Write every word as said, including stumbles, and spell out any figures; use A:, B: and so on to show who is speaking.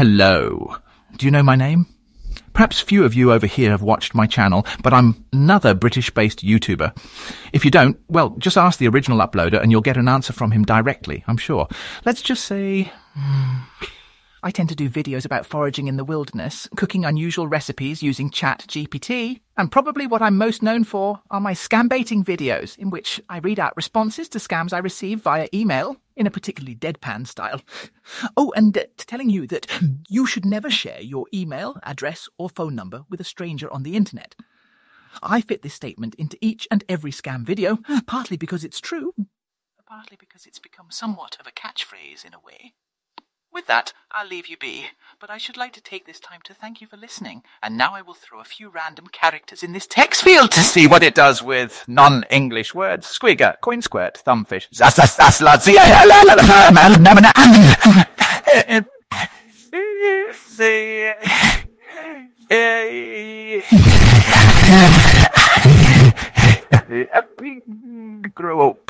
A: Hello. Do you know my name? Perhaps few of you over here have watched my channel, but I'm another British-based YouTuber. If you don't, well, just ask the original uploader and you'll get an answer from him directly, I'm sure. Let's just say... I tend to do videos about foraging in the wilderness, cooking unusual recipes using Chat G P T, and probably what I'm most known for are my scam baiting videos, in which I read out responses to scams I receive via email, in a particularly deadpan style. Oh, and uh, telling you that you should never share your email, address, or phone number with a stranger on the internet. I fit this statement into each and every scam video, partly because it's true, partly because it's become somewhat of a catchphrase in a way. With that, I'll leave you be, but I should like to take this time to thank you for listening, and now I will throw a few random characters in this text field to see what it does with non-English words. Squigger, coin squirt, thumbfish, zas zas zas la zia la la la la la la la grow up.